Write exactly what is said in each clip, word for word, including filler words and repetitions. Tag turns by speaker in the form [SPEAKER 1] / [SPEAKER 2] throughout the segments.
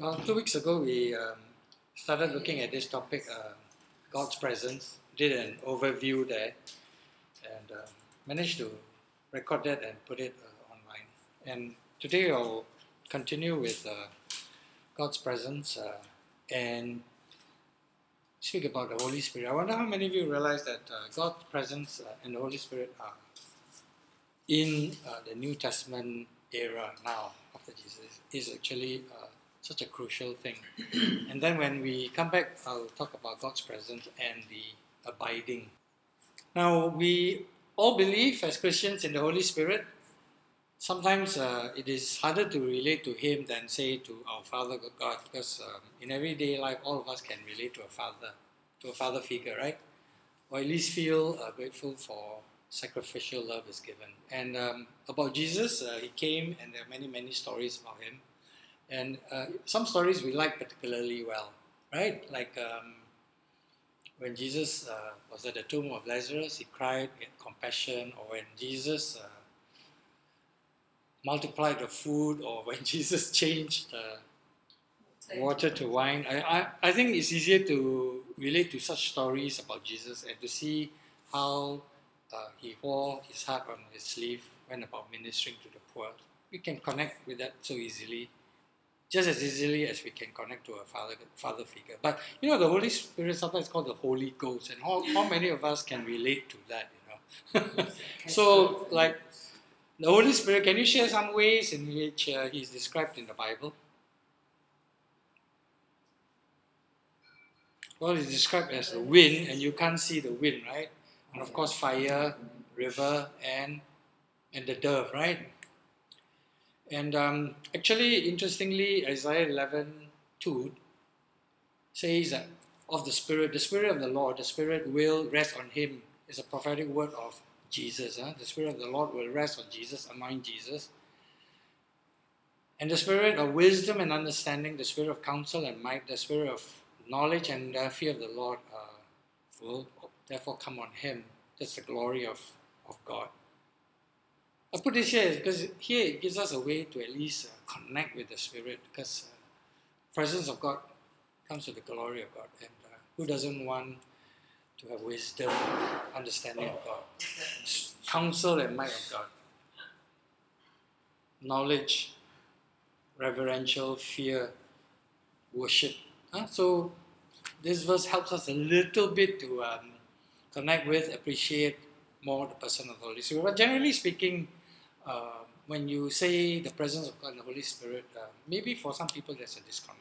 [SPEAKER 1] Well, two weeks ago we um, started looking at this topic, uh, God's presence. Did an overview there, and uh, managed to record that and put it uh, online. And today I'll continue with uh, God's presence uh, and speak about the Holy Spirit. I wonder how many of you realize that uh, God's presence uh, and the Holy Spirit are in uh, the New Testament era now after Jesus is actually uh, such a crucial thing. And then when we come back, I'll talk about God's presence and the abiding. Now, we all believe as Christians in the Holy Spirit. Sometimes uh, it is harder to relate to Him than say to our Father God, because um, in everyday life, all of us can relate to a father, to a father figure, right? Or at least feel uh, grateful for sacrificial love is given. And um, about Jesus, uh, He came, and there are many, many stories about Him. And uh, some stories we like particularly well, right? Like um, when Jesus uh, was at the tomb of Lazarus, He cried, He had compassion. Or when Jesus uh, multiplied the food, or when Jesus changed uh, water to wine. I, I, I think it's easier to relate to such stories about Jesus and to see how uh, He wore His heart on His sleeve, went about ministering to the poor. We can connect with that so easily, just as easily as we can connect to a father father figure. But you know, the Holy Spirit sometimes is called the Holy Ghost, and how, how many of us can relate to that, you know? So, like, the Holy Spirit, can you share some ways in which uh, He is described in the Bible? Well, He's described as the wind, and you can't see the wind, right? And of course, fire, river, and and the dove, right? And um, actually, interestingly, Isaiah eleven two says that of the Spirit, the Spirit of the Lord, the Spirit will rest on Him. It's a prophetic word of Jesus. Huh? The Spirit of the Lord will rest on Jesus, anoint Jesus. And the Spirit of wisdom and understanding, the Spirit of counsel and might, the Spirit of knowledge and uh, fear of the Lord uh, will therefore come on Him. That's the glory of, of God. I put this here because here it gives us a way to at least uh, connect with the Spirit, because uh, presence of God comes with the glory of God. And uh, who doesn't want to have wisdom, understanding of God, counsel and might of God, knowledge, reverential fear, worship. Huh? So this verse helps us a little bit to um, connect with, appreciate more the person of the Holy Spirit. But generally speaking, uh, when you say the presence of God and the Holy Spirit, uh, maybe for some people there's a disconnect.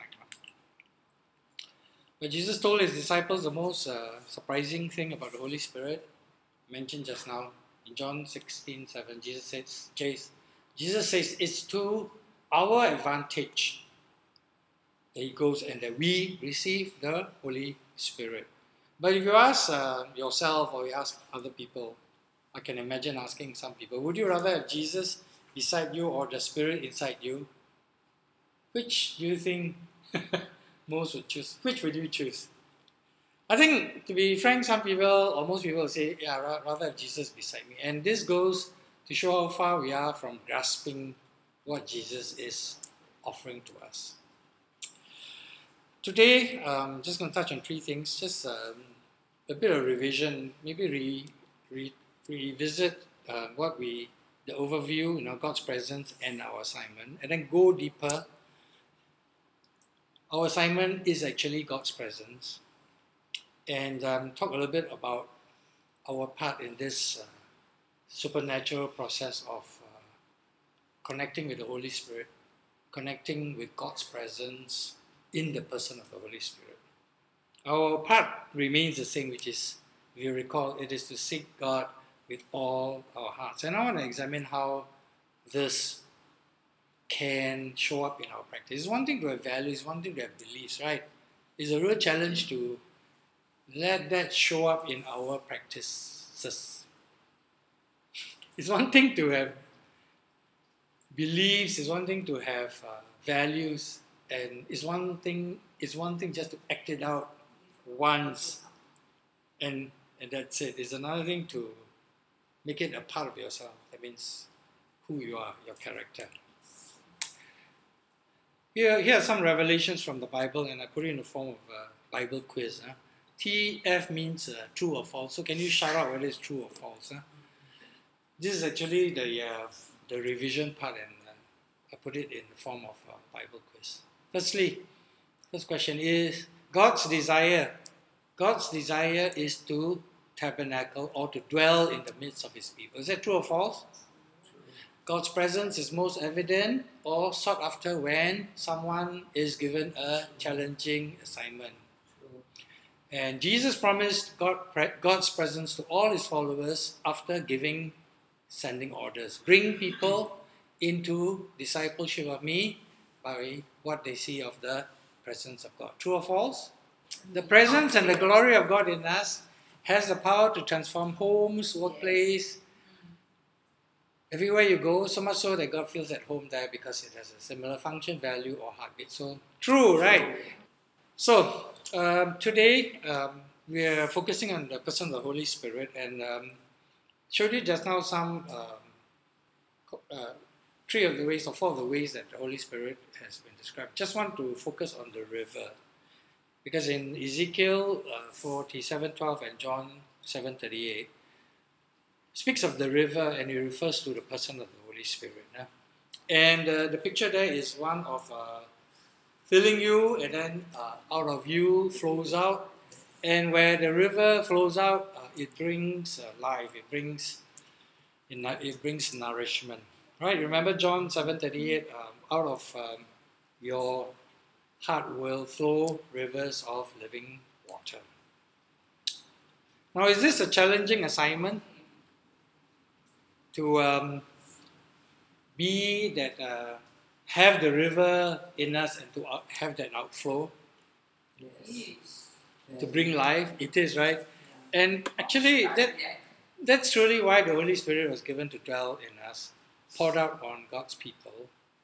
[SPEAKER 1] But Jesus told His disciples the most uh, surprising thing about the Holy Spirit, mentioned just now in John sixteen seven. Jesus says, Jesus says, it's to our advantage that He goes and that we receive the Holy Spirit. But if you ask uh, yourself or you ask other people, I can imagine asking some people, would you rather have Jesus beside you or the Spirit inside you? Which do you think most would choose? Which would you choose? I think, to be frank, some people or most people will say, yeah, rather have Jesus beside me. And this goes to show how far we are from grasping what Jesus is offering to us. Today, I'm um, just going to touch on three things, just um, a bit of revision, maybe re, re, revisit uh, what we, the overview, you know, God's presence and our assignment, and then go deeper. Our assignment is actually God's presence, and um, talk a little bit about our part in this uh, supernatural process of uh, connecting with the Holy Spirit, connecting with God's presence in the person of the Holy Spirit. Our part remains the same, which is, if you recall, it is to seek God with all our hearts. And I want to examine how this can show up in our practice. It's one thing to have values, one thing to have beliefs, right? It's a real challenge to let that show up in our practices. It's one thing to have beliefs, it's one thing to have uh, values, and it's one thing it's one thing just to act it out once and and that's it. It's another thing to make it a part of yourself. That means who you are, your character. Here, here are some revelations from the Bible, and I put it in the form of a Bible quiz. Huh? T F means uh, true or false. So can you shout out whether it's true or false? Huh? This is actually the uh, the revision part, and uh, I put it in the form of a Bible quiz. Firstly, first question is God's desire. God's desire is to tabernacle or to dwell in the midst of His people. Is that true or false? God's presence is most evident or sought after when someone is given a challenging assignment. And Jesus promised God, God's presence to all His followers after giving sending orders. Bring people into discipleship of me by what they see of the presence of God. True or false? The presence and the glory of God in us has the power to transform homes, workplace, everywhere you go, so much so that God feels at home there because it has a similar function, value, or heartbeat. So, true, right? So, um, today um, we are focusing on the person of the Holy Spirit, and um, showed you just now some um, uh, three of the ways or four of the ways that the Holy Spirit has been described. Just want to focus on the river, because in Ezekiel uh, forty-seven twelve and John seven thirty-eight, speaks of the river and it refers to the person of the Holy Spirit. Yeah? And uh, the picture there is one of uh, filling you, and then uh, out of you flows out. And where the river flows out, uh, it brings uh, life, it brings it brings nourishment. Right? Remember John seven thirty-eight, um, out of um, your heart will flow rivers of living water. Now, is this a challenging assignment? To um, be that, uh, have the river in us and to out, have that outflow? Yes. To bring life? It is, right? Yeah. And actually, that that's really why the Holy Spirit was given to dwell in us, poured out on God's people.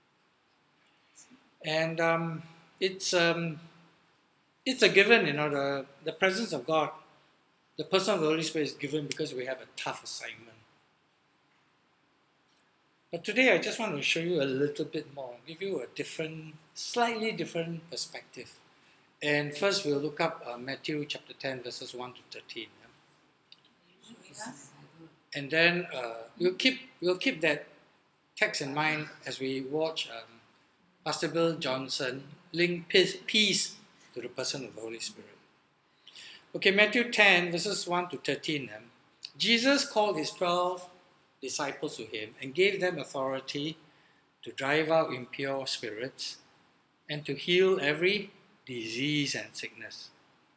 [SPEAKER 1] And um, it's um, it's a given, you know, the, the presence of God, the person of the Holy Spirit is given because we have a tough assignment. But today I just want to show you a little bit more, give you a different, slightly different perspective. And first we'll look up uh, Matthew chapter ten, verses one to thirteen. Yeah? And then uh, we'll keep we'll keep that text in mind as we watch um, Pastor Bill Johnson link peace, peace to the person of the Holy Spirit. Okay, Matthew ten, verses one to thirteen. Um, Jesus called his twelve disciples to him and gave them authority to drive out impure spirits and to heal every disease and sickness.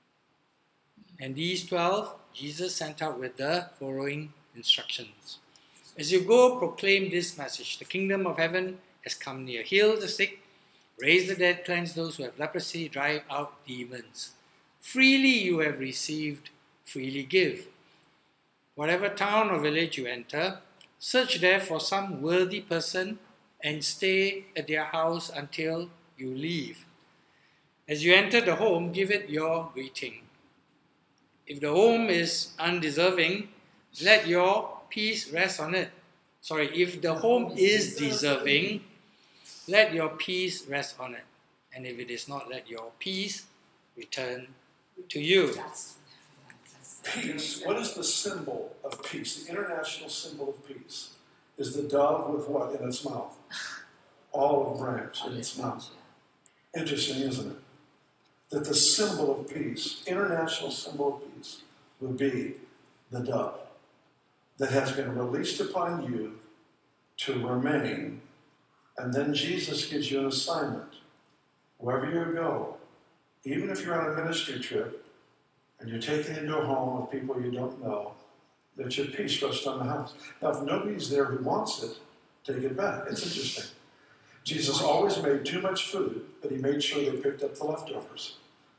[SPEAKER 1] And these twelve, Jesus sent out with the following instructions. As you go, proclaim this message: the kingdom of heaven has come near. Heal the sick, raise the dead, cleanse those who have leprosy, drive out demons. Freely you have received, freely give. Whatever town or village you enter, search there for some worthy person and stay at their house until you leave. As you enter the home, give it your greeting. If the home is undeserving, let your peace rest on it. Sorry, if the home is deserving, let your peace rest on it. And if it is not, let your peace return to you.
[SPEAKER 2] Peace. What is the symbol of peace? The international symbol of peace is the dove with what in its mouth? Olive branch in its mouth. Interesting, isn't it? That the symbol of peace, international symbol of peace, would be the dove that has been released upon you to remain. And then Jesus gives you an assignment. Wherever you go, even if you're on a ministry trip, and you're taken into a home of people you don't know, that your peace rests on the house. Now, if nobody's there who wants it, take it back. It's interesting. Jesus always made too much food, but he made sure they picked up the leftovers.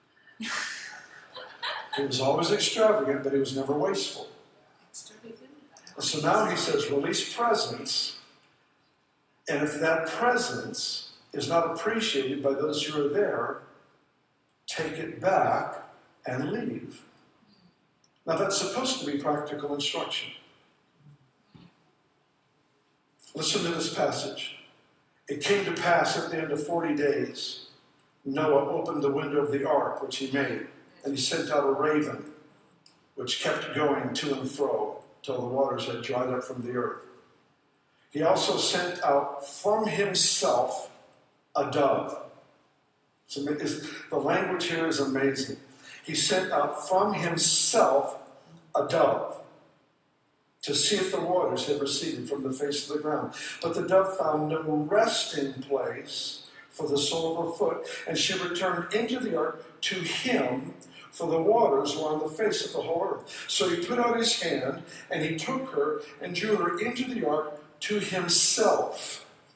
[SPEAKER 2] He was always extravagant, but he was never wasteful. So now he says, release presence, and if that presence is not appreciated by those who are there, take it back and leave. Now that's supposed to be practical instruction. Listen to this passage. It came to pass at the end of forty days, Noah opened the window of the ark which he made, and he sent out a raven, which kept going to and fro till the waters had dried up from the earth. He also sent out from himself a dove. So the language here is amazing. He sent out from himself a dove to see if the waters had receded from the face of the ground. But the dove found no resting place for the sole of her foot, and she returned into the ark to him, for the waters were on the face of the whole earth. So he put out his hand, and he took her and drew her into the ark to himself.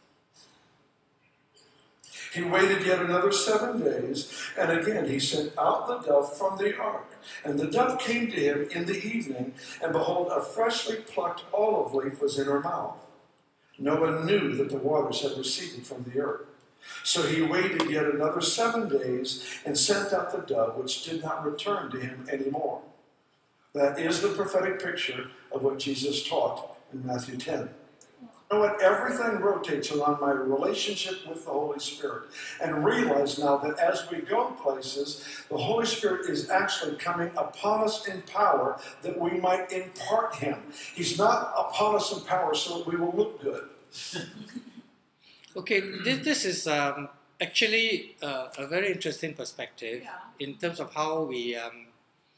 [SPEAKER 2] He waited yet another seven days, and again he sent out the dove from the ark. And the dove came to him in the evening, and behold, a freshly plucked olive leaf was in her mouth. Noah knew that the waters had receded from the earth. So he waited yet another seven days, and sent out the dove, which did not return to him any more. That is the prophetic picture of what Jesus taught in Matthew ten. You know what? Everything rotates around my relationship with the Holy Spirit. And realize now that as we go places, the Holy Spirit is actually coming upon us in power that we might impart Him. He's not upon us in power so that we will look good.
[SPEAKER 1] Okay, this, this is um, actually uh, a very interesting perspective
[SPEAKER 3] Yeah.
[SPEAKER 1] in terms of how we, um,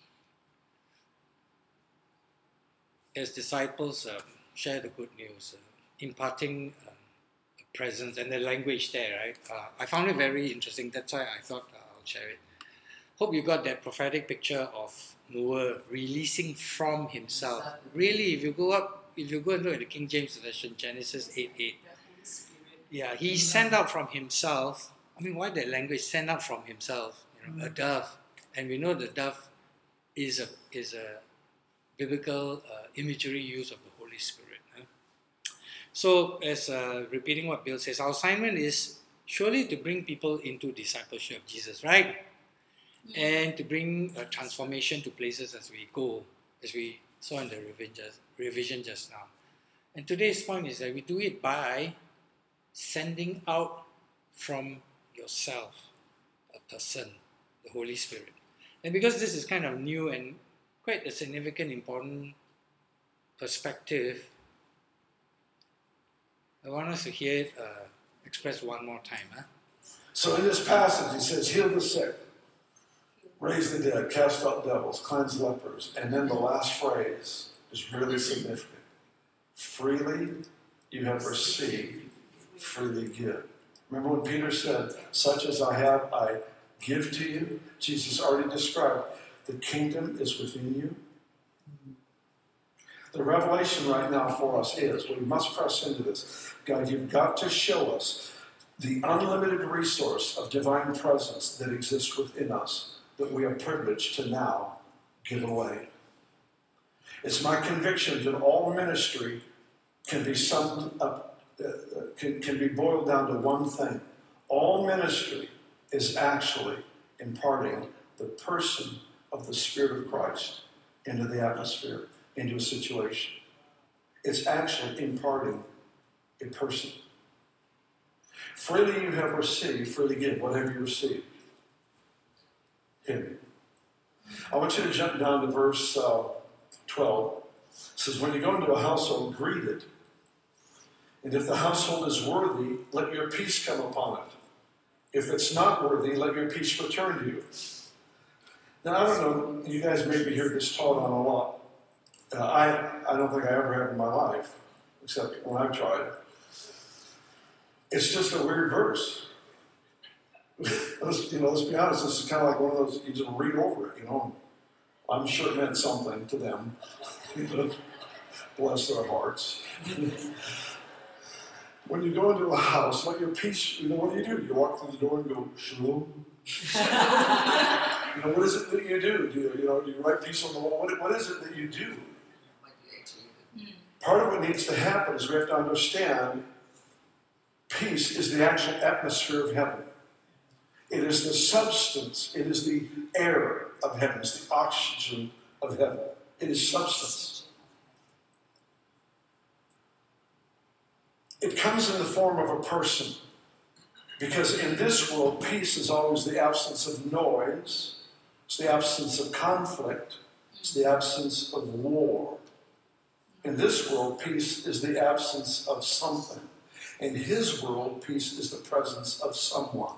[SPEAKER 1] as disciples, um, share the good news. Uh, imparting uh, a presence and the language there, right? Uh, I found it very interesting. That's why I thought uh, I'll share it. Hope you got that prophetic picture of Noah releasing from himself. Really, if you go up, if you go and look at the King James Version, Genesis eight eight, yeah, he sent out from himself. I mean, why that language? Sent out from himself, you know, a dove, and we know the dove is a is a biblical uh, imagery use of the Holy Spirit. So, as uh, repeating what Bill says, our assignment is surely to bring people into discipleship of Jesus, right? Yeah. And to bring a transformation to places as we go, as we saw in the revision just, revision just now. And today's point is that we do it by sending out from yourself a person, the Holy Spirit. And because this is kind of new and quite a significant, important perspective, I want us to hear it uh, expressed one more time. Huh?
[SPEAKER 2] So in this passage, he says, heal the sick, raise the dead, cast out devils, cleanse lepers. And then the last phrase is really significant. Freely you have received, freely give. Remember when Peter said, such as I have, I give to you? Jesus already described, the kingdom is within you. The revelation right now for us is, we must press into this. God, you've got to show us the unlimited resource of divine presence that exists within us that we are privileged to now give away. It's my conviction that all ministry can be summed up, uh, can, can be boiled down to one thing. All ministry is actually imparting the person of the Spirit of Christ into the atmosphere, into a situation. It's actually imparting a person. Freely you have received, freely give. What have you received? Him. I want you to jump down to verse uh, twelve. It says, when you go into a household, greet it. And if the household is worthy, let your peace come upon it. If it's not worthy, let your peace return to you. Now, I don't know, you guys maybe hear this taught on a lot. Uh, I, I don't think I ever have in my life, except when I've tried. It's just a weird verse. let's, you know, let's be honest, this is kind of like one of those, you just read over it, you know. I'm sure it meant something to them. Bless their hearts. When you go into a house, let your peace, you know, what do you do? You walk through the door and go, shalom. You know, what is it that you do? Do you, you know, do you write peace on the wall? What, what is it that you do? Part of what needs to happen is we have to understand peace is the actual atmosphere of heaven. It is the substance. It is the air of heaven. It's the oxygen of heaven. It is substance. It comes in the form of a person. Because in this world, peace is always the absence of noise, it's the absence of conflict, it's the absence of war. In this world, peace is the absence of something. In his world, peace is the presence of someone.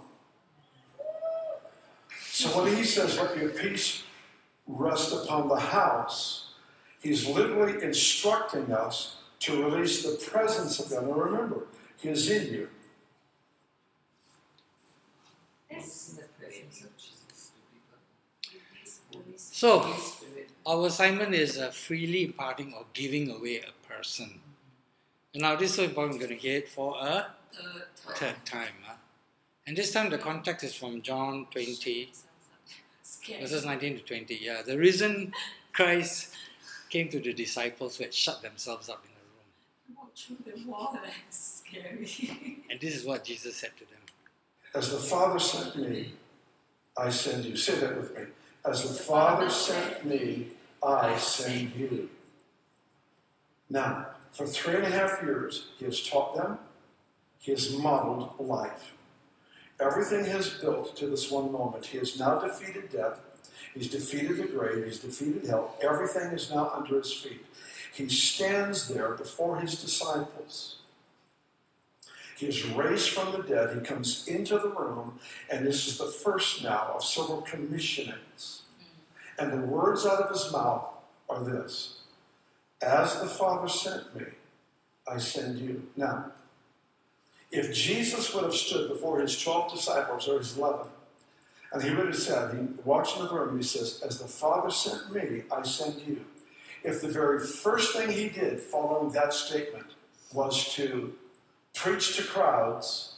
[SPEAKER 2] So when he says, let your peace rest upon the house, he's literally instructing us to release the presence of God. Now remember, he is in you.
[SPEAKER 1] So, our assignment is uh, freely imparting or giving away a person. And now this is so important, we're going to hear it for a
[SPEAKER 3] Third time.
[SPEAKER 1] third time. Huh? And this time the context is from John twenty,
[SPEAKER 3] Scary.
[SPEAKER 1] verses nineteen to twenty. Yeah, the reason Christ came to the disciples who had shut themselves up in a room.
[SPEAKER 3] Walk through the wall, that's scary.
[SPEAKER 1] And this is what Jesus said to them.
[SPEAKER 2] As the Father sent me, I send you. Say that with me. As the Father sent me, I send you. Now, for three and a half years, he has taught them. He has modeled life. Everything he has built to this one moment. He has now defeated death. He's defeated the grave. He's defeated hell. Everything is now under his feet. He stands there before his disciples. He is raised from the dead. He comes into the room, and this is the first now of several commissionings. And the words out of his mouth are this: as the Father sent me, I send you. Now, if Jesus would have stood before his twelve disciples, or his eleven, and he would have said, he walks into the room and he says, as the Father sent me, I send you. If the very first thing he did following that statement was to preach to crowds,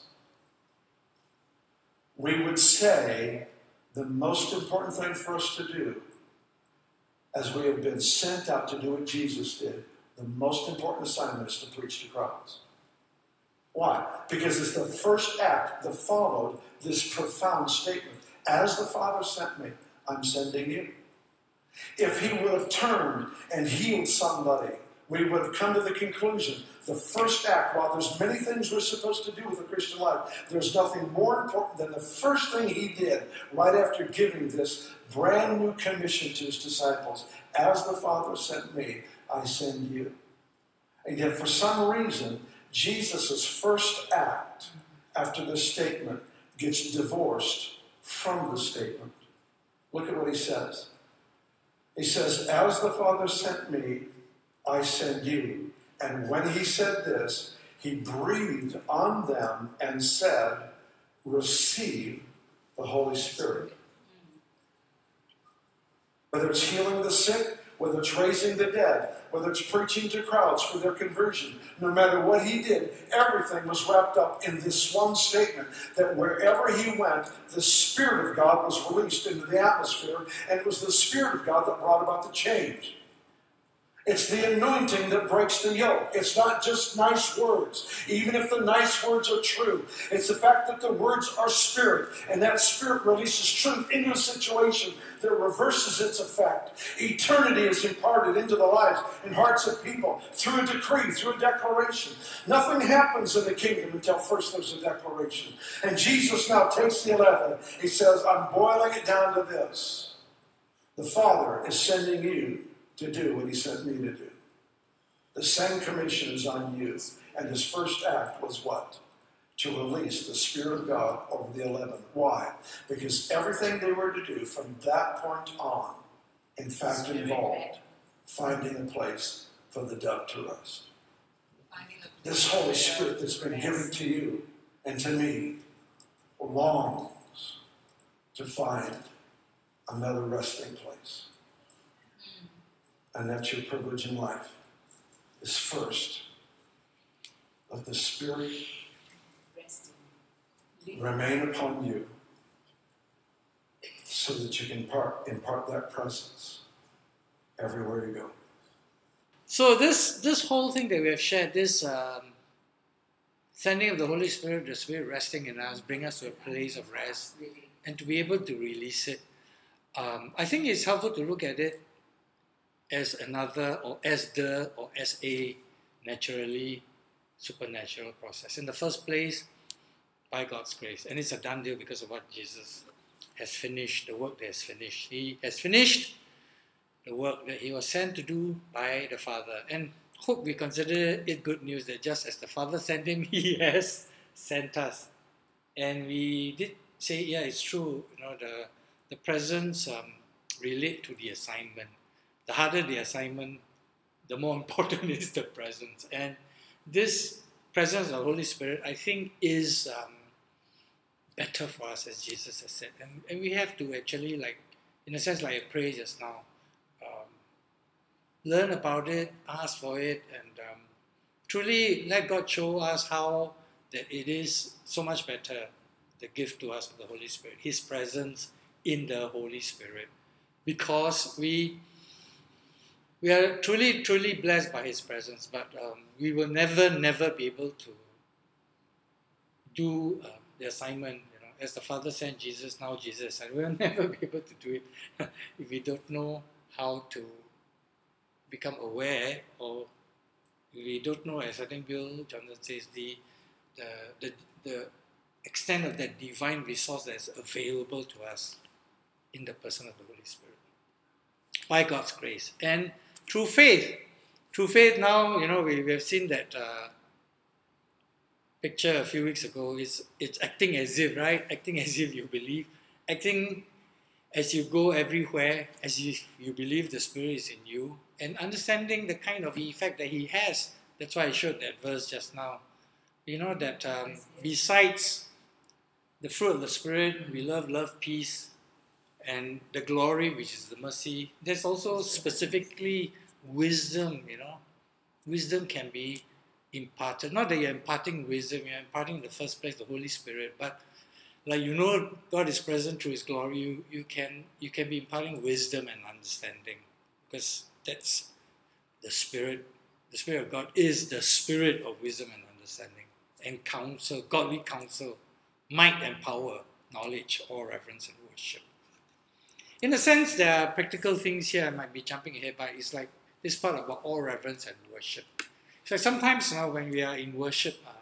[SPEAKER 2] we would say the most important thing for us to do, as we have been sent out to do what Jesus did, the most important assignment is to preach to crowds. Why? Because it's the first act that followed this profound statement. As the Father sent me, I'm sending you. If he would have turned and healed somebody, we would have come to the conclusion, the first act, while there's many things we're supposed to do with a Christian life, there's nothing more important than the first thing he did right after giving this brand new commission to his disciples. As the Father sent me, I send you. And yet for some reason, Jesus' first act after this statement gets divorced from the statement. Look at what he says. He says, as the Father sent me, I send you. And when he said this, he breathed on them and said, receive the Holy Spirit. Whether it's healing the sick, whether it's raising the dead, whether it's preaching to crowds for their conversion, no matter what he did, everything was wrapped up in this one statement, that wherever he went, the Spirit of God was released into the atmosphere, and it was the Spirit of God that brought about the change. It's the anointing that breaks the yoke. It's not just nice words, even if the nice words are true. It's the fact that the words are spirit, and that spirit releases truth into a situation that reverses its effect. Eternity is imparted into the lives and hearts of people through a decree, through a declaration. Nothing happens in the kingdom until first there's a declaration. And Jesus now takes the eleven. He says, I'm boiling it down to this. The Father is sending you to do what he sent me to do. The same commission is on you. And his first act was what? To release the Spirit of God over the eleven. Why? Because everything they were to do from that point on, in fact, involved finding a place for the dove to rest. This Holy Spirit that's been given to you and to me longs to find another resting place. And that's your privilege in life, is first, let the Spirit remain upon you so that you can impart, impart that presence everywhere you go.
[SPEAKER 1] So this this whole thing that we have shared, this um, sending of the Holy Spirit, the Spirit resting in us, bring us to a place of rest, and to be able to release it. Um, I think it's helpful to look at it as another, or as the, or as a naturally supernatural process. In the first place, by God's grace. And it's a done deal because of what Jesus has finished, the work that has finished. He has finished the work that he was sent to do by the Father. And hope we consider it good news that just as the Father sent him, he has sent us. And we did say, yeah, it's true, you know, the, the presence um, relate to the assignment. The harder the assignment, the more important is the presence. And this presence of the Holy Spirit, I think, is um, better for us, as Jesus has said. And, and we have to actually, like, in a sense, like I prayed just now, um, learn about it, ask for it, and um, truly let God show us how that it is so much better, the gift to us of the Holy Spirit, His presence in the Holy Spirit, because we we are truly, truly blessed by His presence, but um, we will never, never be able to do uh, the assignment, you know, as the Father sent Jesus, now Jesus said, we will never be able to do it if we don't know how to become aware, or if we don't know, as I think Bill Johnson says, the the the, the extent of that divine resource that is available to us in the person of the Holy Spirit by God's grace. And through faith, through faith now, you know, we, we have seen that uh, picture a few weeks ago. It's, it's acting as if, right? Acting as if you believe. Acting as you go everywhere, as if you believe the Spirit is in you, and understanding the kind of effect that He has. That's why I showed that verse just now. You know, that um, besides the fruit of the Spirit, we love, love, peace, and the glory, which is the mercy. There's also specifically wisdom, you know. Wisdom can be imparted. Not that you're imparting wisdom, you're imparting in the first place the Holy Spirit, but like you know God is present through His glory, you, you can you can be imparting wisdom and understanding, because that's the Spirit. The Spirit of God is the Spirit of wisdom and understanding, and counsel, godly counsel, might and power, knowledge, all reverence and worship. In a sense, there are practical things here I might be jumping ahead, but it's like this part about all reverence and worship. So sometimes now when we are in worship, uh,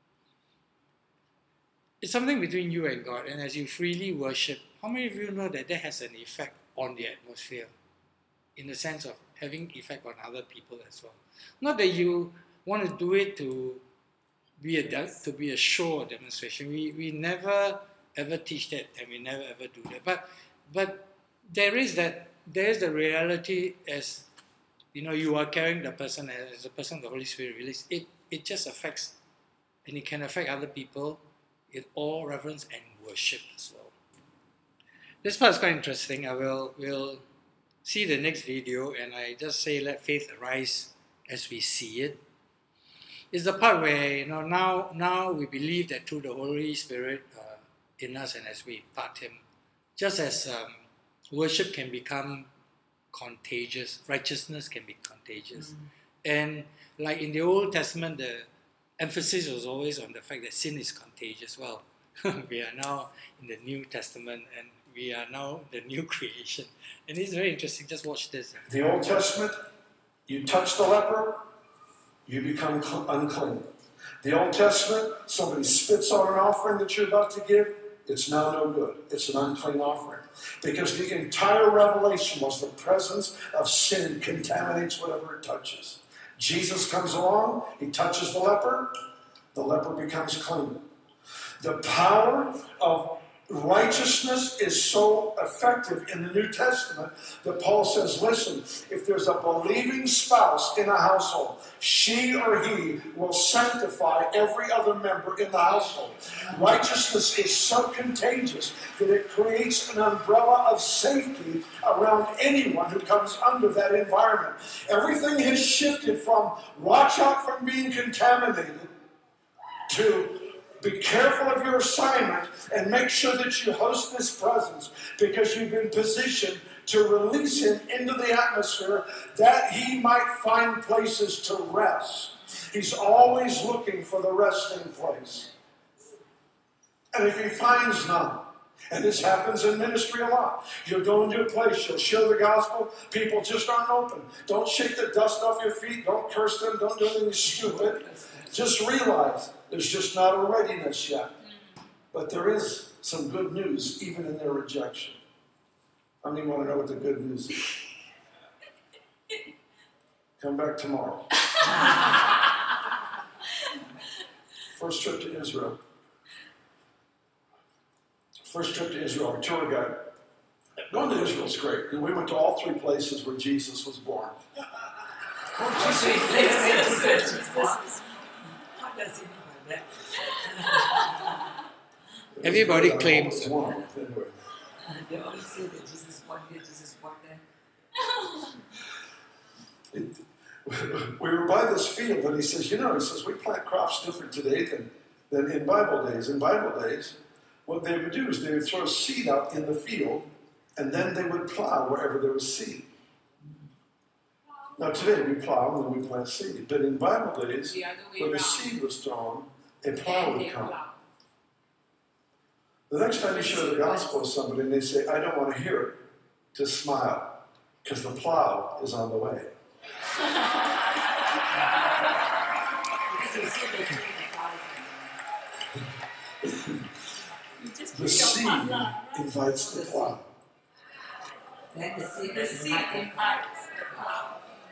[SPEAKER 1] it's something between you and God, and as you freely worship, how many of you know that that has an effect on the atmosphere, in the sense of having effect on other people as well? Not that you want to do it to be a to be a show or demonstration. We we never ever teach that, and we never ever do that. But but there is that there is the reality, as you know, you are carrying the person as the person the Holy Spirit released. It it just affects, and it can affect other people in all reverence and worship as well. This part is quite interesting. I will will see the next video, and I just say, let faith arise as we see it. It's the part where, you know, now now we believe that through the Holy Spirit uh, in us, and as we impart Him, just as um, worship can become contagious, righteousness can be contagious. Mm. And like in the Old Testament, the emphasis was always on the fact that sin is contagious. Well, we are now in the New Testament, and we are now the new creation. And it's very interesting. Just watch this.
[SPEAKER 2] The Old Testament, you touch the leper, you become unclean. The Old Testament, somebody spits on an offering that you're about to give, it's now no good. It's an unclean offering. Because the entire revelation was the presence of sin contaminates whatever it touches. Jesus comes along, He touches the leper, the leper becomes clean. The power of righteousness is so effective in the New Testament that Paul says, listen, if there's a believing spouse in a household, she or he will sanctify every other member in the household. Righteousness is so contagious that it creates an umbrella of safety around anyone who comes under that environment. Everything has shifted from watch out from being contaminated to be careful of your assignment and make sure that you host this presence, because you've been positioned to release Him into the atmosphere that He might find places to rest. He's always looking for the resting place. And if He finds none, And this happens in ministry a lot. You'll go into a place, you'll share the gospel, people just aren't open. Don't shake the dust off your feet, don't curse them, don't do anything stupid. Just realize there's just not a readiness yet. But there is some good news, even in their rejection. How many want to know what the good news is? Come back tomorrow. First trip to Israel. First trip to Israel, our tour guide. Going to Israel is great. We went to all three places where Jesus was born.
[SPEAKER 4] What does he mean by that?
[SPEAKER 1] Everybody
[SPEAKER 2] It was
[SPEAKER 1] claims.
[SPEAKER 2] one, anyway.
[SPEAKER 4] They only say that Jesus born here, Jesus born there.
[SPEAKER 2] It- we were by this field, and he says, you know, he says, we plant crops different today than, than in Bible days. In Bible days, what they would do is they would throw seed out in the field, and then they would plow wherever there was seed. Now today we plow and then we plant seed. But in Bible days,
[SPEAKER 3] The other way
[SPEAKER 2] where the
[SPEAKER 3] around.
[SPEAKER 2] seed was thrown, a plow
[SPEAKER 3] And
[SPEAKER 2] would
[SPEAKER 3] they
[SPEAKER 2] come.
[SPEAKER 3] plow.
[SPEAKER 2] The next time you share the gospel with somebody and they say, I don't want to hear it, just smile, because the plow is on the way.
[SPEAKER 4] Because you see the seed in the garden.
[SPEAKER 3] You just
[SPEAKER 2] The
[SPEAKER 3] put your
[SPEAKER 2] seed
[SPEAKER 3] partner, right?
[SPEAKER 2] invites the plow.
[SPEAKER 4] Then the seed
[SPEAKER 3] The
[SPEAKER 4] is
[SPEAKER 3] seed
[SPEAKER 4] invited.
[SPEAKER 3] invites the plow.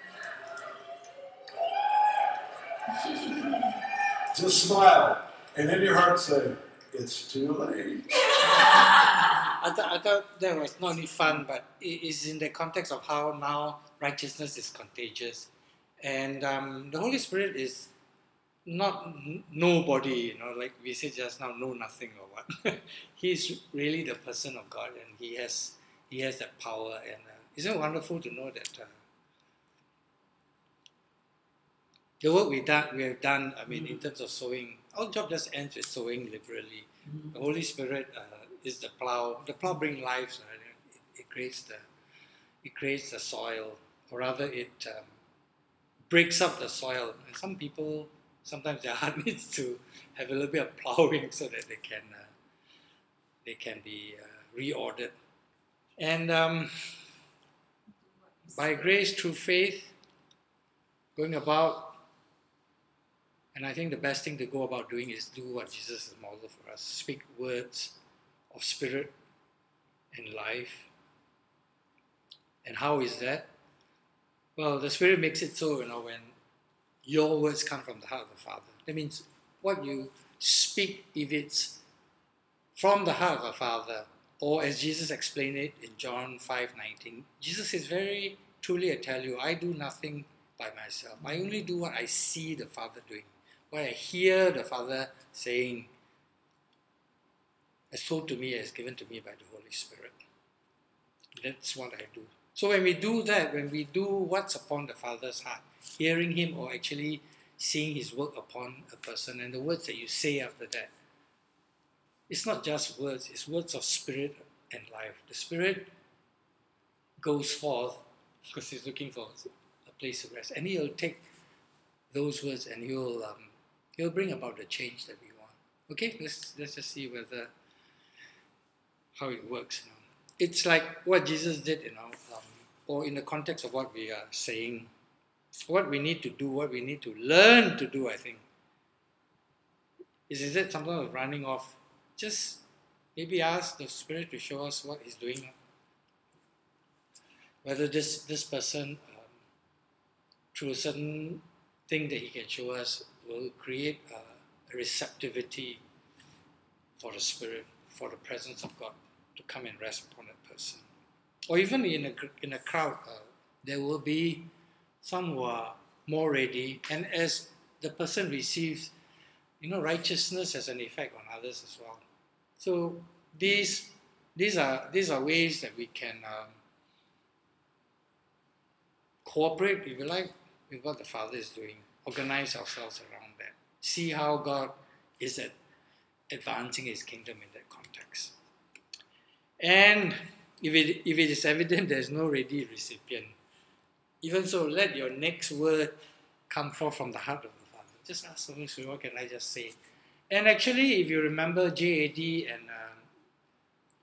[SPEAKER 2] Just smile, and in your heart say, it's too late.
[SPEAKER 1] I, th- I thought that was not only fun, but it is in the context of how now righteousness is contagious. And um, the Holy Spirit is not n- nobody, you know, like we said just now, know nothing or what. He is really the person of God, and he has he has that power. And uh, isn't it wonderful to know that uh, the work we done we have done? I mean, in terms of sowing, our job just ends with sowing liberally. The Holy Spirit uh, is the plow. The plow brings life. Uh, it, it creates the it creates the soil, or rather, it um, breaks up the soil. And some people sometimes their heart needs to have a little bit of plowing so that they can uh, they can be uh, reordered. And um, by grace through faith, going about. And I think the best thing to go about doing is do what Jesus has modeled for us. Speak words of spirit and life. And how is that? Well, the Spirit makes it so, you know, when your words come from the heart of the Father. That means what you speak, if it's from the heart of the Father, or as Jesus explained it in John five nineteen, Jesus says very truly, I tell you, I do nothing by myself. I only do what I see the Father doing. What I hear the Father saying, as told to me, as given to me by the Holy Spirit. That's what I do. So when we do that, when we do what's upon the Father's heart, hearing Him or actually seeing His work upon a person, and the words that you say after that, it's not just words, it's words of spirit and life. The Spirit goes forth because He's looking for a place of rest, and He'll take those words and He'll um, He'll bring about the change that we want. Okay, let's let's just see whether how it works now. It's like what Jesus did, you know, um, or in the context of what we are saying, what we need to do, what we need to learn to do, I think, is instead sometimes of running off, just maybe ask the Spirit to show us what He's doing. Whether this, this person, um, through a certain thing that He can show us, will create uh, a receptivity for the Spirit, for the presence of God to come and rest upon that person. Or even in a, in a crowd, uh, there will be some who are more ready, and as the person receives, you know, righteousness has an effect on others as well. So these these are these are ways that we can um, cooperate, if you like, with what the Father is doing. Organize ourselves around that. See how God is at advancing His kingdom in that context. And if it if it is evident there is no ready recipient, even so, let your next word come forth from the heart of the Father. Just ask the Holy Spirit, what can I just say? And actually, if you remember J A D and um,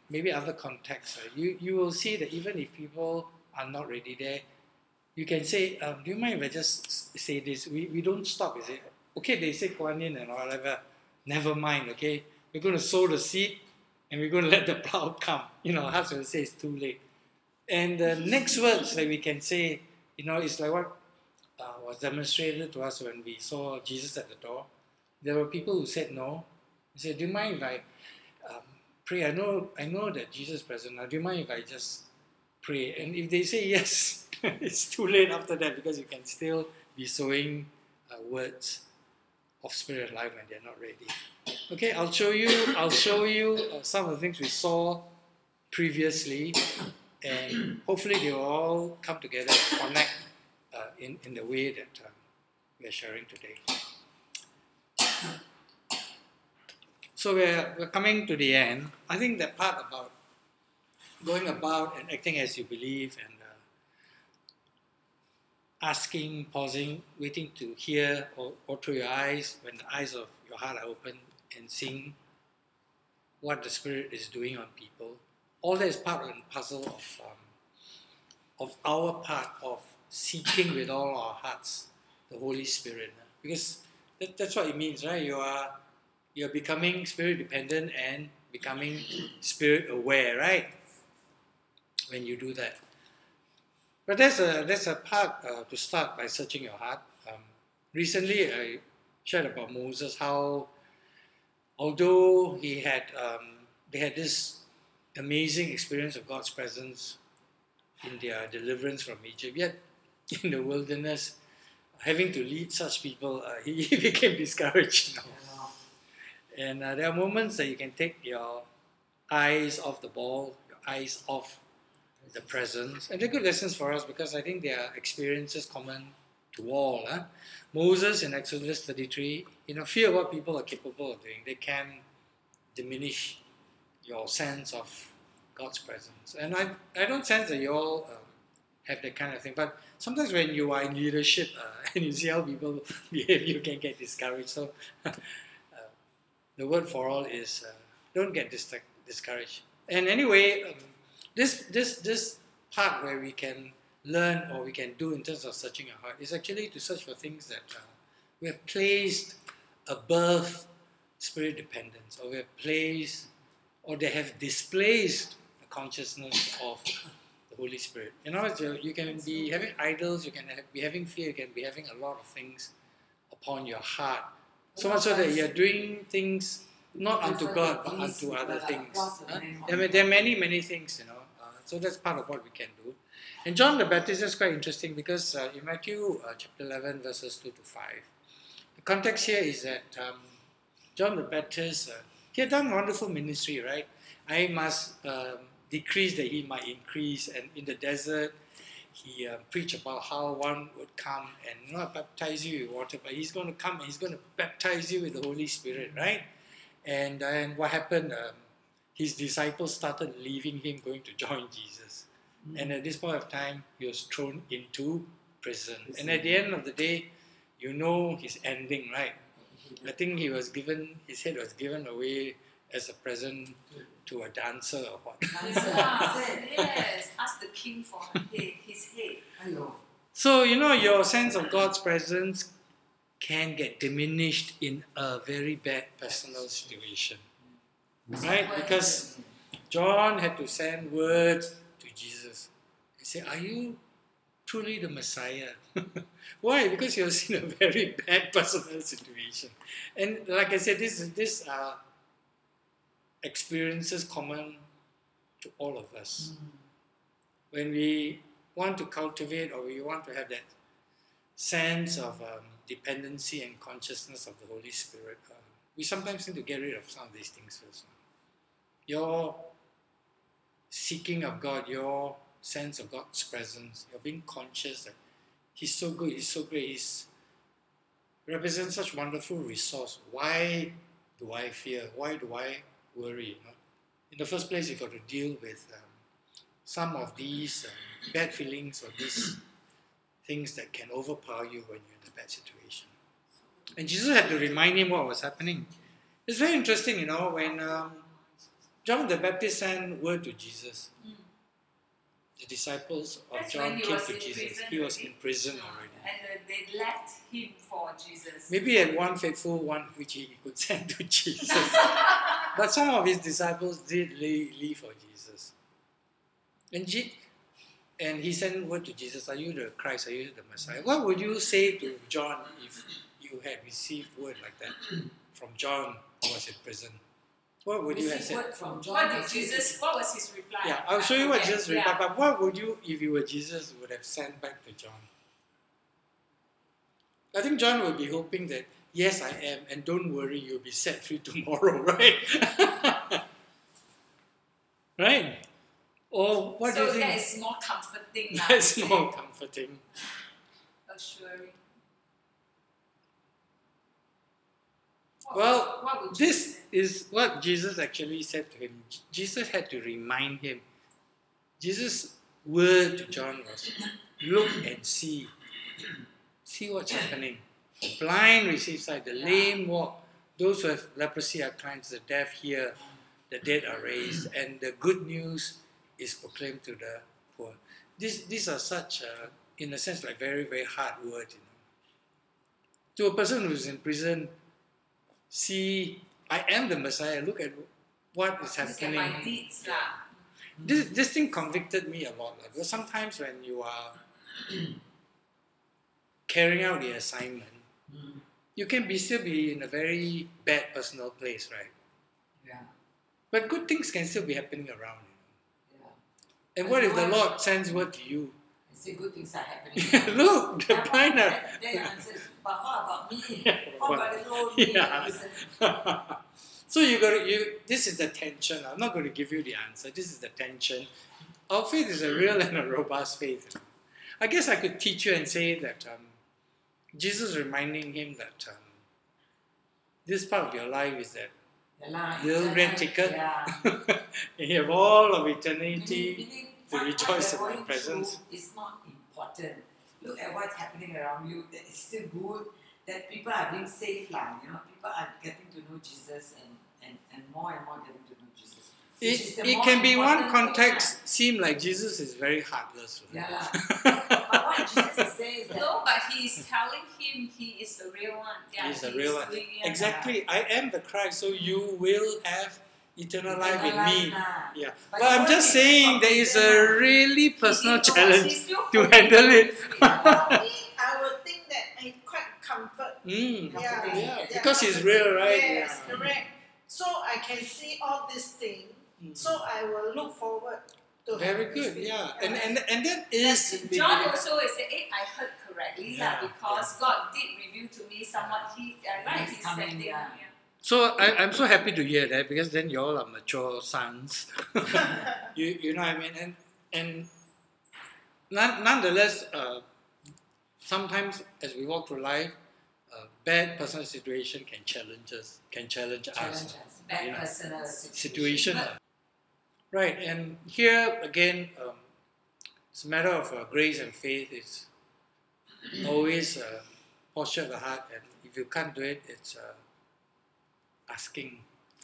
[SPEAKER 1] maybe other contexts, uh, you, you will see that even if people are not ready there, you can say, um, do you mind if I just s- say this? We, we don't stop, you say, okay, they say Kuan Yin and whatever, never mind, okay? We're going to sow the seed and we're going to let the plow come. You know, hearts will say it's too late. And the next words that we can say, you know, it's like what uh, was demonstrated to us when we saw Jesus at the door. There were people who said no. They said, do you mind if I um, pray? I know I know that Jesus is present now. Do you mind if I just pray? And if they say yes, it's too late after that because you can still be sowing uh, words of spirit and life when they're not ready. Okay, I'll show you, I'll show you uh, some of the things we saw previously, and hopefully they will all come together and connect uh, in, in the way that uh, we are sharing today. So we're, we're coming to the end. I think that part about going about and acting as you believe and uh, asking, pausing, waiting to hear or, or through your eyes, when the eyes of your heart are open and seeing what the Spirit is doing on people. All that is part and parcel of, um, of our part of seeking with all our hearts the Holy Spirit. Because that, that's what it means, right? You are you're becoming Spirit dependent and becoming Spirit aware, right? When you do that. But that's a, that's a part uh, to start by searching your heart. Um, recently, I shared about Moses, how although he had, um, they had this amazing experience of God's presence in their deliverance from Egypt, yet in the wilderness, having to lead such people, uh, he, he became discouraged. You know? And uh, there are moments that you can take your eyes off the ball, your eyes off the presence. And they're good lessons for us because I think they are experiences common to all. Huh? Moses in Exodus thirty-three, you know, fear what people are capable of doing. They can diminish your sense of God's presence. And I, I don't sense that you all uh, have that kind of thing. But sometimes when you are in leadership uh, and you see how people behave, you can get discouraged. So uh, the word for all is uh, don't get dis- discouraged. And anyway, um, this this this part where we can learn or we can do in terms of searching our heart is actually to search for things that uh, we have placed above spirit dependence, or we have placed, or they have displaced the consciousness of the Holy Spirit. In other words, you, you can be having idols, you can have, be having fear, you can be having a lot of things upon your heart. So much so that you're doing things not unto God, but unto other things. Huh? There, are, there are many, many things, you know. Uh, so that's part of what we can do. And John the Baptist is quite interesting because uh, in Matthew uh, chapter eleven, verses two to five, the context here is that um, John the Baptist, uh, he had done wonderful ministry, right? I must um, decrease that he might increase. And in the desert, he uh, preached about how one would come and not baptize you with water, but he's going to come and he's going to baptize you with the Holy Spirit, right? And then what happened? Um, his disciples started leaving him, going to join Jesus. Mm. And at this point of time, he was thrown into prison. And at the end of the day, you know his ending, right? I think he was given, his head was given away as a present to a dancer or what.
[SPEAKER 3] Yes, ask the king for her head, his head.
[SPEAKER 1] So, you know, your sense of God's presence can get diminished in a very bad personal situation. Right? Because John had to send words to Jesus. He said, are you truly the Messiah? Why? Because he was in a very bad personal situation. And like I said, this this are experiences common to all of us. Mm. When we want to cultivate or we want to have that sense of um, dependency and consciousness of the Holy Spirit, uh, we sometimes need to get rid of some of these things first. Your seeking of God, your sense of God's presence, you're being conscious that He's so good, He's so great, He's represents such wonderful resource. Why do I fear? Why do I worry? You know? In the first place, you've got to deal with um, some of these um, bad feelings or these things that can overpower you when you're in a bad situation. And Jesus had to remind him what was happening. It's very interesting, you know, when um, John the Baptist sent word to Jesus.
[SPEAKER 3] Mm.
[SPEAKER 1] The disciples of
[SPEAKER 3] That's
[SPEAKER 1] John
[SPEAKER 3] when he
[SPEAKER 1] came
[SPEAKER 3] was
[SPEAKER 1] to
[SPEAKER 3] in
[SPEAKER 1] Jesus.
[SPEAKER 3] prison
[SPEAKER 1] He was
[SPEAKER 3] already.
[SPEAKER 1] in prison
[SPEAKER 3] Mm.
[SPEAKER 1] already.
[SPEAKER 3] And uh, they left him for Jesus.
[SPEAKER 1] Maybe he had one faithful one which he could send to Jesus. But some of his disciples did leave, leave for Jesus. And, G- and he sent word to Jesus, are you the Christ, are you the Messiah? What would you say to John if you had received word like that from John who was in prison? What would you have
[SPEAKER 4] Receive
[SPEAKER 1] said?
[SPEAKER 4] word from John.
[SPEAKER 3] What
[SPEAKER 4] and
[SPEAKER 3] did
[SPEAKER 4] say to
[SPEAKER 3] Jesus, what was his reply?
[SPEAKER 1] Yeah, I'll
[SPEAKER 3] I
[SPEAKER 1] show you what
[SPEAKER 3] forget.
[SPEAKER 1] Jesus
[SPEAKER 3] Yeah.
[SPEAKER 1] replied. But what would you, if you were Jesus, would have sent back to John? I think John would be hoping that, yes, I am, and don't worry, you'll be set free tomorrow, right? Right? Or what
[SPEAKER 3] so
[SPEAKER 1] do you
[SPEAKER 3] that
[SPEAKER 1] think?
[SPEAKER 3] is more comforting. lah,
[SPEAKER 1] That's
[SPEAKER 3] you
[SPEAKER 1] more
[SPEAKER 3] say.
[SPEAKER 1] comforting.
[SPEAKER 3] Assuring. What
[SPEAKER 1] Well,
[SPEAKER 3] would- what would you
[SPEAKER 1] This
[SPEAKER 3] say?
[SPEAKER 1] is what Jesus actually said to him. J- Jesus had to remind him. Jesus' word to John was, look and see. See what's happening. The blind receive sight, the lame walk, those who have leprosy are cleansed, the deaf hear, the dead are raised, and the good news is proclaimed to the poor. These, these are such, uh, in a sense, like very, very hard words. You know. To a person who's in prison, see, I am the Messiah, look at what is
[SPEAKER 3] Look at
[SPEAKER 1] happening.
[SPEAKER 3] my deeds lah.
[SPEAKER 1] This, this thing convicted me a lot. Like, because sometimes when you are carrying out the assignment,
[SPEAKER 4] Mm.
[SPEAKER 1] you can be still be in a very bad personal place, right?
[SPEAKER 4] Yeah,
[SPEAKER 1] But good things can still be happening around. You know?
[SPEAKER 4] yeah.
[SPEAKER 1] And
[SPEAKER 4] But
[SPEAKER 1] what
[SPEAKER 4] you
[SPEAKER 1] if the
[SPEAKER 4] want-
[SPEAKER 1] Lord sends word to you?
[SPEAKER 4] I say good things are happening.
[SPEAKER 1] Look, the
[SPEAKER 4] Yeah, but
[SPEAKER 1] blind are.
[SPEAKER 4] then, then the answer is, but what about me?
[SPEAKER 1] Yeah,
[SPEAKER 4] What
[SPEAKER 1] but-
[SPEAKER 4] about the Lord? Me?
[SPEAKER 1] Yeah.
[SPEAKER 4] Listen.
[SPEAKER 1] So you got to, you. This is the tension. I'm not going to give you the answer. This is the tension. Our faith is a real and a robust faith. I guess I could teach you and say that um, Jesus reminding him that um, this part of your life is that
[SPEAKER 4] Yeah lah,
[SPEAKER 1] little
[SPEAKER 4] eternal-
[SPEAKER 1] red ticket.
[SPEAKER 4] Yeah.
[SPEAKER 1] and you have all of
[SPEAKER 4] Meaning,
[SPEAKER 1] eternity.
[SPEAKER 4] meaning
[SPEAKER 1] to
[SPEAKER 4] what,
[SPEAKER 1] rejoice in
[SPEAKER 4] what
[SPEAKER 1] my
[SPEAKER 4] you're going
[SPEAKER 1] presence.
[SPEAKER 4] through is not important. Look at what's happening around you. That it's still good. That people are being saved, lah. You know, people are getting to know Jesus and, and, and more and more getting to know Jesus. Which is
[SPEAKER 1] It,
[SPEAKER 4] the
[SPEAKER 1] it
[SPEAKER 4] more
[SPEAKER 1] can be one
[SPEAKER 4] important thing,
[SPEAKER 1] context seem like Jesus is very heartless.
[SPEAKER 4] lah.
[SPEAKER 1] right?
[SPEAKER 4] Yeah lah. But what Jesus is saying is that
[SPEAKER 3] No, but he is telling him he is the real one. Yeah,
[SPEAKER 1] He's the
[SPEAKER 3] he
[SPEAKER 1] real
[SPEAKER 3] is
[SPEAKER 1] one.
[SPEAKER 3] doing it.
[SPEAKER 1] Exactly. I am the Christ, so you will have eternal life in
[SPEAKER 4] eternal
[SPEAKER 1] me.
[SPEAKER 4] life, lah.
[SPEAKER 1] Yeah.
[SPEAKER 4] But
[SPEAKER 1] But
[SPEAKER 4] you
[SPEAKER 1] I'm
[SPEAKER 4] won't
[SPEAKER 1] just
[SPEAKER 4] be
[SPEAKER 1] saying
[SPEAKER 4] from
[SPEAKER 1] there is
[SPEAKER 4] prison,
[SPEAKER 1] a
[SPEAKER 4] lah.
[SPEAKER 1] really personal
[SPEAKER 3] He- he-
[SPEAKER 1] challenge
[SPEAKER 3] he's still
[SPEAKER 1] to
[SPEAKER 3] holding
[SPEAKER 1] handle
[SPEAKER 3] on
[SPEAKER 1] it.
[SPEAKER 3] to
[SPEAKER 5] For me, I would think that I quite comfort.
[SPEAKER 1] Mm.
[SPEAKER 5] Yeah,
[SPEAKER 4] Comforting.
[SPEAKER 1] Yeah,
[SPEAKER 5] yeah,
[SPEAKER 1] because he's real, right?
[SPEAKER 5] Yes,
[SPEAKER 1] Yeah.
[SPEAKER 5] correct. So I can see all these things.
[SPEAKER 1] Mm.
[SPEAKER 5] So I will look forward to
[SPEAKER 1] Very
[SPEAKER 5] have this
[SPEAKER 1] good,
[SPEAKER 5] thing.
[SPEAKER 1] yeah. And and and that is
[SPEAKER 3] John also is saying, hey, I heard correctly
[SPEAKER 1] Yeah,
[SPEAKER 3] lah, because God did reveal to me somewhat. He, uh, right,
[SPEAKER 4] He's
[SPEAKER 3] he's
[SPEAKER 4] coming,
[SPEAKER 3] setting.
[SPEAKER 4] yeah.
[SPEAKER 3] Yeah.
[SPEAKER 1] so I, I'm so happy to hear that because then you all are mature sons. you you know what I mean? And and none, nonetheless, uh, sometimes as we walk through life, a bad personal situation can challenge us, can challenge,
[SPEAKER 4] Challenge
[SPEAKER 1] us.
[SPEAKER 4] us. Bad
[SPEAKER 1] You know,
[SPEAKER 4] personal
[SPEAKER 1] Situation. Right, and here again, um, it's a matter of uh, grace and faith. It's always a posture of the heart, and if you can't do it, it's uh, asking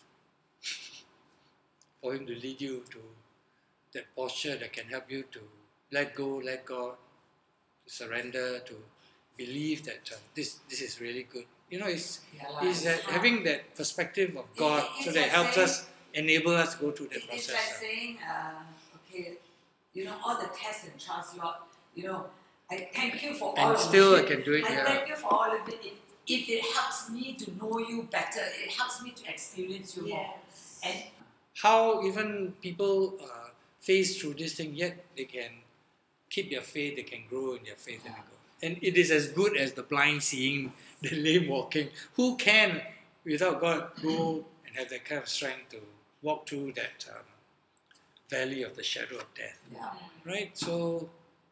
[SPEAKER 1] for Him to lead you to that posture that can help you to let go, let God, to surrender, to believe that uh, this this is really good. You know, it's,
[SPEAKER 4] Yeah lah,
[SPEAKER 1] it's that
[SPEAKER 4] hard.
[SPEAKER 1] having that perspective of
[SPEAKER 4] It-
[SPEAKER 1] God,
[SPEAKER 4] it-
[SPEAKER 1] so
[SPEAKER 4] it's
[SPEAKER 1] that
[SPEAKER 4] like
[SPEAKER 1] helps
[SPEAKER 4] saying-
[SPEAKER 1] us, enable us to go through that
[SPEAKER 4] It- It's
[SPEAKER 1] process.
[SPEAKER 4] like
[SPEAKER 1] uh.
[SPEAKER 4] saying, uh, okay, you know, all the tests and trials, Lord, you know, I thank you for all
[SPEAKER 1] And
[SPEAKER 4] of
[SPEAKER 1] still I
[SPEAKER 4] it.
[SPEAKER 1] can do it,
[SPEAKER 4] I
[SPEAKER 1] yeah.
[SPEAKER 4] thank you for all of it. If, if it helps me to know you better, it helps me to experience you more.
[SPEAKER 5] Yes.
[SPEAKER 4] And
[SPEAKER 1] How even people uh, face through this thing, yet they can keep their faith, they can grow in their faith. And, they go. And it is as good as the blind seeing, the lame walking. Who can, without God, go and have that kind of strength to walk through that um, valley of the shadow of death?
[SPEAKER 4] yeah,
[SPEAKER 1] Right? So,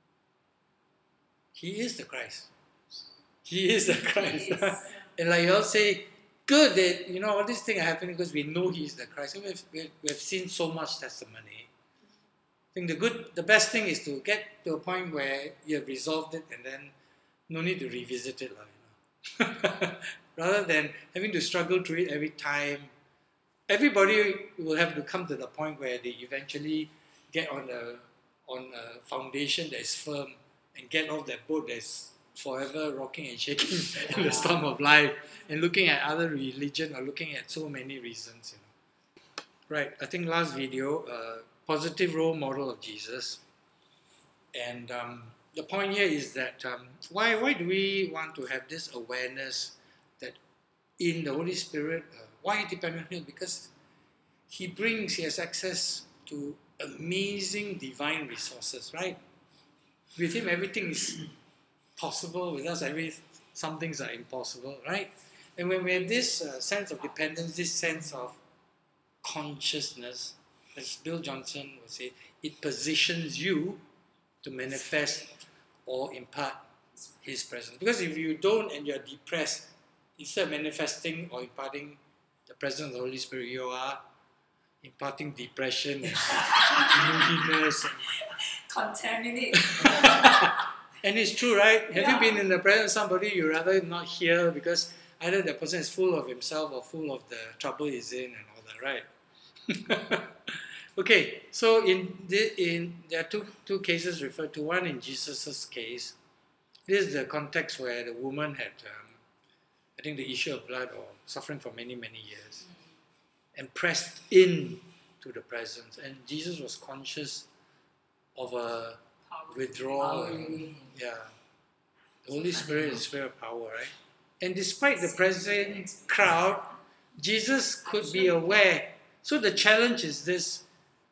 [SPEAKER 1] He is the Christ. He is the Christ.
[SPEAKER 3] He is.
[SPEAKER 1] And like you all say, good that, you know, all these things are happening because we know He's the Christ. And we've, we've, we've seen so much testimony. I think the good, the best thing is to get to a point where you have resolved it and then no need to revisit it. Like, you know. Rather than having to struggle through it every time. everybody will have to come to the point where they eventually get on a on a foundation that is firm and get off that boat that's forever rocking and shaking in the storm of life and looking at other religion or looking at so many reasons. You know. Right, I think last video, uh, positive role model of Jesus. And um, the point here is that um, why, why do we want to have this awareness that in the Holy Spirit, uh, why depend on Him? Because He brings, He has access to amazing divine resources, right? With Him, everything is possible. With us, every, some things are impossible, right? And when we have this uh, sense of dependence, this sense of consciousness, as Bill Johnson would say, it positions you to manifest or impart His presence. Because if you don't and you're depressed, instead of manifesting or imparting the presence of the Holy Spirit, you are imparting depression and moodiness.
[SPEAKER 3] Contaminate.
[SPEAKER 1] And it's true, right? Have
[SPEAKER 3] Yeah.
[SPEAKER 1] you been in the presence of somebody you rather not hear because either the person is full of himself or full of the trouble he's in and all that, right? Okay, so in the, in there are two two cases referred to. One in Jesus's case, this is the context where the woman had, um, I think, the issue of blood or suffering for many many years, and pressed in to the presence, and Jesus was conscious of a withdrawal.
[SPEAKER 4] Power.
[SPEAKER 1] Yeah, the Holy Spirit is the spirit of power, right? And despite the present crowd, Jesus could be aware. So the challenge is this: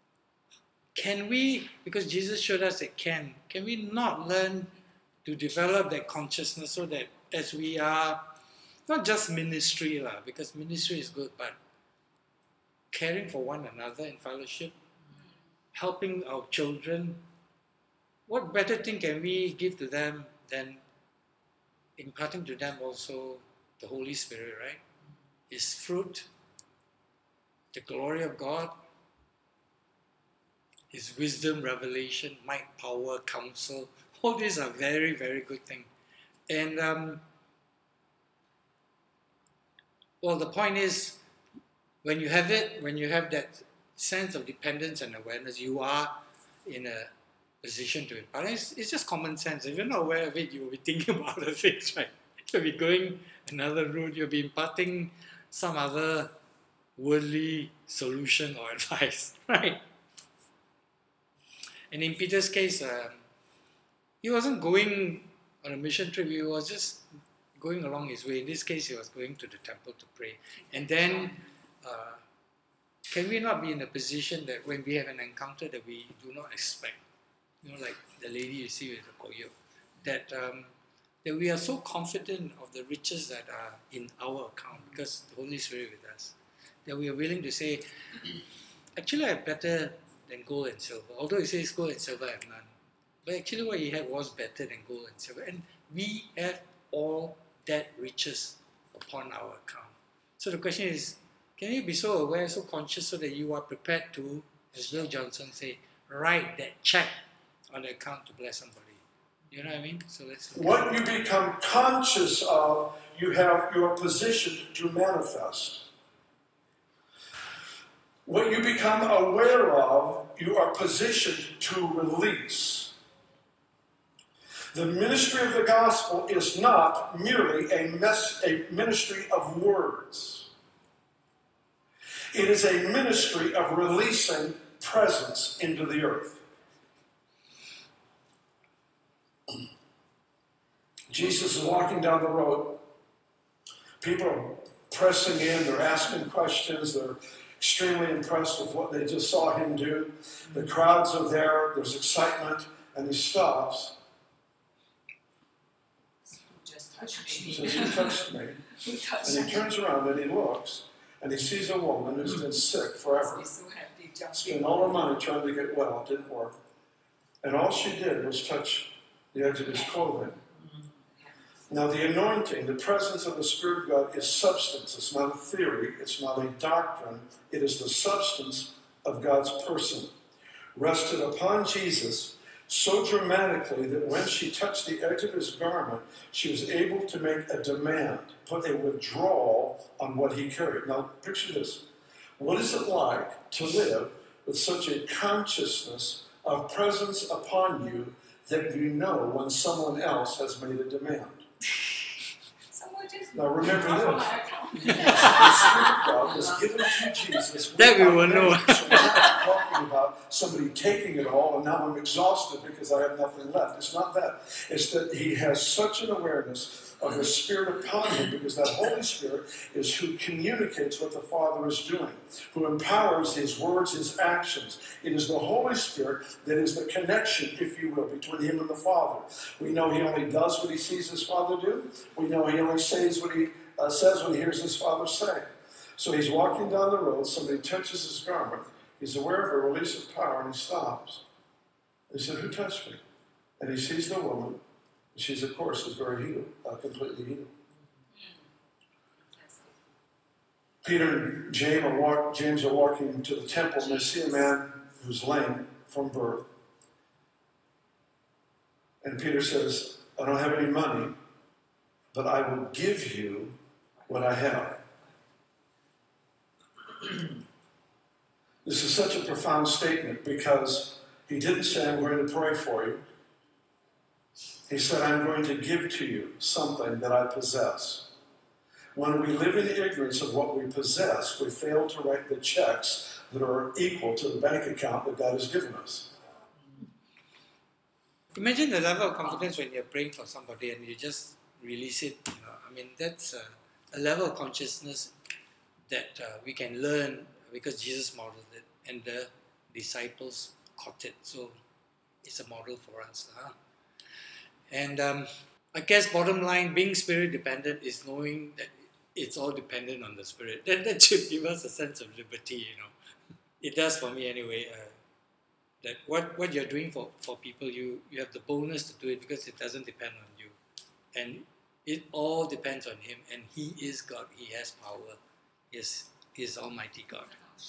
[SPEAKER 1] can we, because Jesus showed us that can, can we not learn to develop that consciousness so that as we are, not just ministry, lah, because ministry is good, but caring for one another in fellowship, helping our children, what better thing can we give to them than imparting to them also the Holy Spirit, right? His fruit, the glory of God, His wisdom, revelation, might, power, counsel. All these are very, very good things. And, um, well, the point is, when you have it, when you have that sense of dependence and awareness, you are in a position to impart. It's, it's just common sense. If you're not aware of it, you will be thinking about other things, right? You'll be going another route. You'll be imparting some other worldly solution or advice, right? And in Peter's case, um, he wasn't going on a mission trip. He was just going along his way. In this case, he was going to the temple to pray. And then, uh, can we not be in a position that when we have an encounter that we do not expect, you know, like the lady you see with the koyok, that um, that we are so confident of the riches that are in our account because the Holy Spirit with us, that we are willing to say, actually I have better than gold and silver. Although he says gold and silver I have none. But actually what he had was better than gold and silver. And we have all that riches upon our account. So the question is, can you be so aware, so conscious so that you are prepared to, as Bill Johnson say, write that check on the account to bless somebody? You know what I mean? So let's look
[SPEAKER 2] What
[SPEAKER 1] at
[SPEAKER 2] you become conscious of, you have your position to manifest. What you become aware of, you are positioned to release. The ministry of the gospel is not merely a, mes- a ministry of words. It is a ministry of releasing presence into the earth. Jesus is walking down the road. People are pressing in, they're asking questions, they're extremely impressed with what they just saw him do. The crowds are there, there's excitement, and he stops.
[SPEAKER 4] Just touch
[SPEAKER 2] He
[SPEAKER 4] me.
[SPEAKER 2] says, "Who touched me?"
[SPEAKER 3] Who touched
[SPEAKER 2] And he
[SPEAKER 3] me?
[SPEAKER 2] turns around and he looks, and he sees a woman who's been sick forever.
[SPEAKER 4] He's so happy jumping.
[SPEAKER 2] Spent all her money trying to get well, it didn't work. And all she did was touch the edge of his clothing. Now the anointing, the presence of the Spirit of God is substance. It's not a theory, it's not a doctrine. It is the substance of God's person. Rested upon Jesus so dramatically that when she touched the edge of his garment, she was able to make a demand, put a withdrawal on what he carried. Now picture this. What is it like to live with such a consciousness of presence upon you that you know when someone else has made a demand?
[SPEAKER 3] Someone just
[SPEAKER 2] Now remember
[SPEAKER 3] draw from
[SPEAKER 2] this.
[SPEAKER 3] my account.
[SPEAKER 2] The Spirit of God was given to Jesus.
[SPEAKER 1] That we will
[SPEAKER 2] without
[SPEAKER 1] know.
[SPEAKER 2] measure. So we're not talking about somebody taking it all and now I'm exhausted because I have nothing left. It's not that. It's that he has such an awareness of the Spirit upon him, because that Holy Spirit is who communicates what the Father is doing, who empowers his words, his actions. It is the Holy Spirit that is the connection, if you will, between him and the Father. We know he only does what he sees his Father do. We know he only says what he uh, says when he hears his Father say. So he's walking down the road, somebody touches his garment, he's aware of a release of power, and he stops. He said, "Who touched me?" And he sees the woman. She's, of course, is very healed, uh, completely healed. Peter and James are, walk, James are walking to the temple, and they see a man who's lame from birth. And Peter says, "I don't have any money, but I will give you what I have." This is such a profound statement, because he didn't say, "I'm going to pray for you." He said, "I'm going to give to you something that I possess." When we live in ignorance of what we possess, we fail to write the checks that are equal to the bank account that God has given us.
[SPEAKER 1] Imagine the level of confidence when you're praying for somebody and you just release it. You know, I mean, that's a, a level of consciousness that uh, we can learn, because Jesus modeled it and the disciples caught it. So it's a model for us. Huh? And um, I guess bottom line, being spirit dependent is knowing that it's all dependent on the Spirit. That, that should give us a sense of liberty, you know. It does for me anyway. Uh, that what, what you're doing for, for people, you, you have the boldness to do it because it doesn't depend on you. And it all depends on Him. And He is God. He has power. He is, he is Almighty God.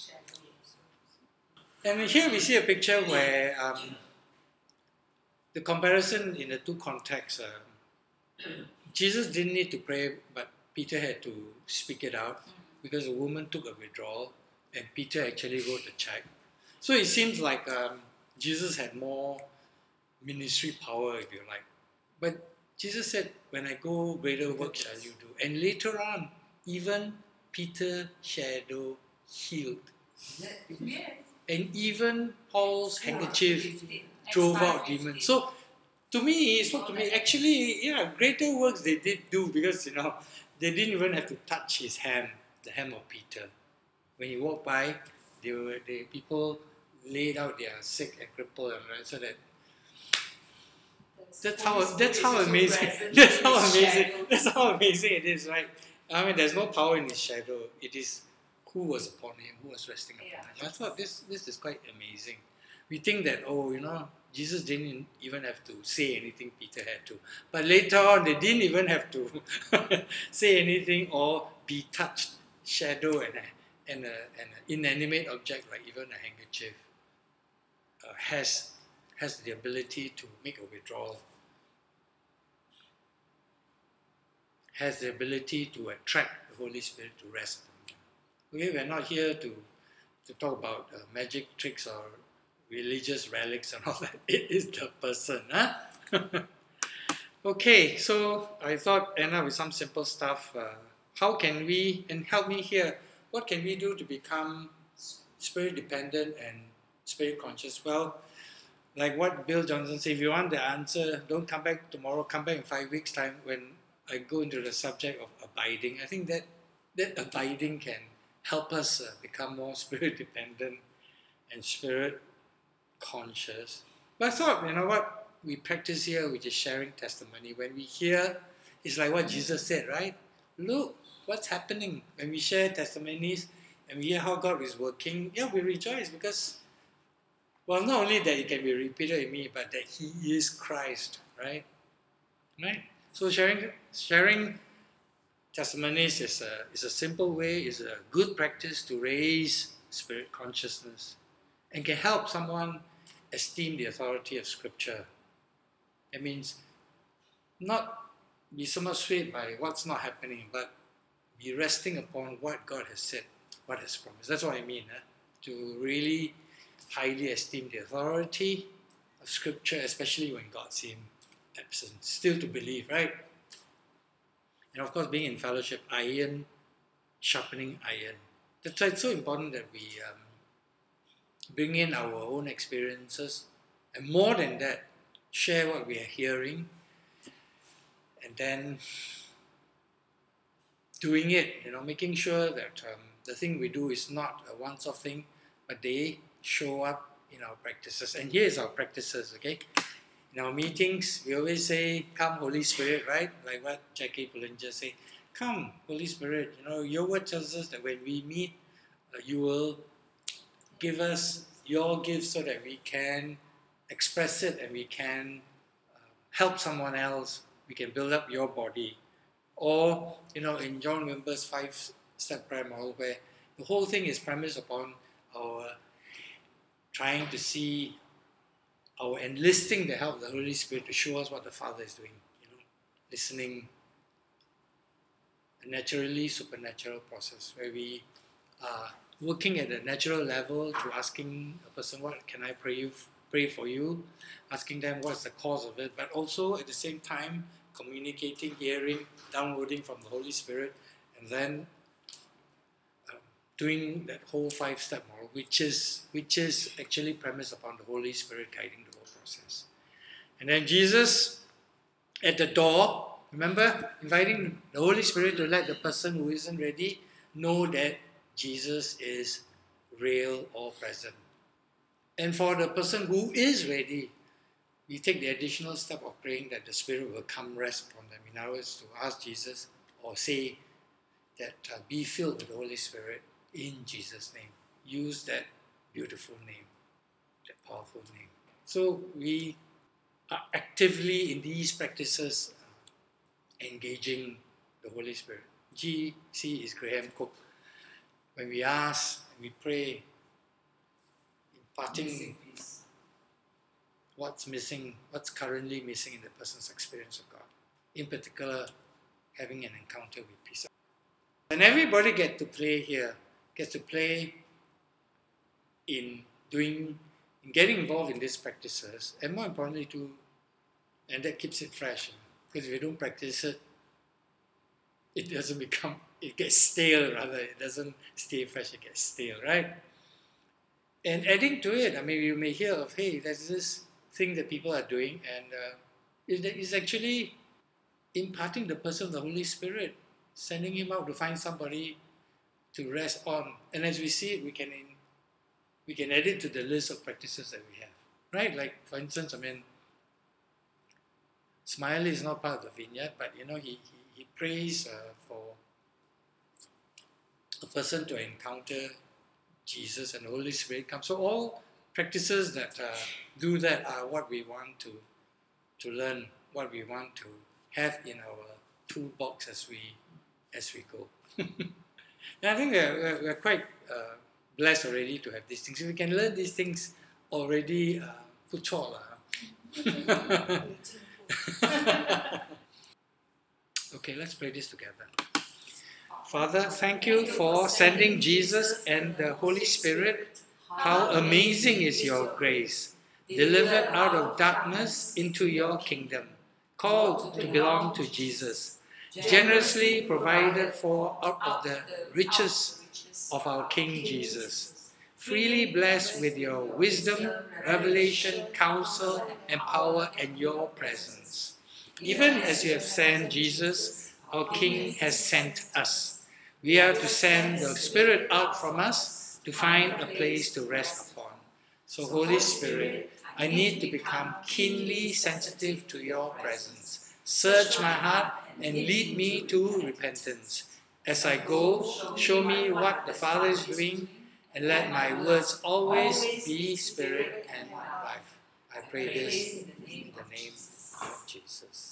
[SPEAKER 1] And here we see a picture where um, the comparison in the two contexts, uh, Jesus didn't need to pray, but Peter had to speak it out because the woman took a withdrawal and Peter actually wrote the check. So it seems like um, Jesus had more ministry power, if you like. But Jesus said, "When I go, greater work shall you do." And later on, even Peter's shadow healed.
[SPEAKER 3] Yes.
[SPEAKER 1] And even Paul's handkerchief
[SPEAKER 3] Next
[SPEAKER 1] drove
[SPEAKER 3] time,
[SPEAKER 1] out demons. So to me, it spoke to me, actually, yeah, greater works they did do, because, you know, they didn't even have to touch his hem, the hem of Peter. When he walked by, they were, the people laid out their sick and crippled, and right, so that that's how that's how amazing that's how amazing that's how amazing it is, right? I mean, there's no power in his shadow. It is who was upon him, who was resting upon
[SPEAKER 3] Yeah.
[SPEAKER 1] him. I thought this this is quite amazing. We think that, oh, you know, Jesus didn't even have to say anything, Peter had to. But later on, they didn't even have to say anything or be touched. Shadow and a, and, a, and an inanimate object, like even a handkerchief, uh, has, has the ability to make a withdrawal, has the ability to attract the Holy Spirit to rest. Okay, we're not here to, to talk about uh, magic tricks or religious relics and all that. It is the person. Huh? Okay, so I thought end up with some simple stuff. Uh, how can we, and help me here, what can we do to become spirit dependent and spirit conscious? Well, like what Bill Johnson said, if you want the answer, don't come back tomorrow, come back in five weeks' time when I go into the subject of abiding. I think that, that abiding can help us uh, become more spirit dependent and spirit conscious. But I thought, you know what, we practice here, which is sharing testimony. When we hear, it's like what Jesus said, right? Look, what's happening. When we share testimonies and we hear how God is working, yeah, we rejoice because, well, not only that it can be repeated in me, but that He is Christ, right? Right? So sharing sharing testimonies is a, is a simple way, is a good practice to raise spirit consciousness and can help someone esteem the authority of Scripture. It means not be so much swayed by what's not happening, but be resting upon what God has said, what is promised. That's what I mean, eh? To really highly esteem the authority of Scripture, especially when God seems absent. Still to believe, right? And of course, being in fellowship, iron sharpening iron. That's why it's so important that we um, bring in our own experiences, and more than that, share what we are hearing, and then doing it, you know, making sure that um, the thing we do is not a once-off thing, but they show up in our practices. And here's our practices, okay? In our meetings, we always say, "Come, Holy Spirit," right? Like what Jackie Pullinger said, "Come, Holy Spirit." You know, your word tells us that when we meet, uh, you will give us your gift so that we can express it and we can uh, help someone else. We can build up your body. Or, you know, in John Wimber's five-step prayer model, where the whole thing is premised upon our trying to see, our enlisting the help of the Holy Spirit to show us what the Father is doing. You know, listening, a naturally supernatural process where we are working at a natural level to asking a person, "What can I pray you pray for you?" Asking them what's the cause of it, but also at the same time communicating, hearing, downloading from the Holy Spirit, and then um, doing that whole five-step model, which is which is actually premised upon the Holy Spirit guiding the whole process. And then Jesus at the door, remember, inviting the Holy Spirit to let the person who isn't ready know that Jesus is real or present. And for the person who is ready, we take the additional step of praying that the Spirit will come rest upon them. In other words, to ask Jesus or say that uh, be filled with the Holy Spirit in Jesus' name. Use that beautiful name, that powerful name. So we are actively in these practices uh, engaging the Holy Spirit. G C is Graham Cook. When we ask, we pray, imparting
[SPEAKER 4] Missing piece.
[SPEAKER 1] what's missing, what's currently missing in the person's experience of God. In particular, having an encounter with peace. And everybody gets to play here, gets to play in doing, in getting involved in these practices, and more importantly too, and that keeps it fresh. Because if you don't practice it, it doesn't become, it gets stale rather, it doesn't stay fresh, it gets stale, right? And adding to it, I mean, you may hear of, hey, there's this thing that people are doing, and uh, it is actually imparting the person of the Holy Spirit, sending him out to find somebody to rest on. And as we see it, we can in, we can add it to the list of practices that we have, right? Like, for instance, I mean, Smiley is not part of the vineyard, but you know, he, he, he prays uh, for a person to encounter Jesus and the Holy Spirit comes. So all practices that uh, do that are what we want to to learn, what we want to have in our toolbox as we as we go. And I think we're, we're, we're quite uh, blessed already to have these things. If we can learn these things already, uh, 不错了. Okay, let's pray this together. Father, thank you for sending Jesus and the Holy Spirit. How amazing is your grace, delivered out of darkness into your kingdom, called to belong to Jesus, generously provided for out of the riches of our King Jesus, freely blessed with your wisdom, revelation, counsel, and power and your presence. Even as you have sent Jesus, our King has sent us. We are to send the Spirit out from us to find a place to rest upon. So, Holy Spirit, I need to become keenly sensitive to your presence. Search my heart and lead me to repentance. As I go, show me what the Father is doing, and let my words always be spirit and life. I pray this in the name of Jesus.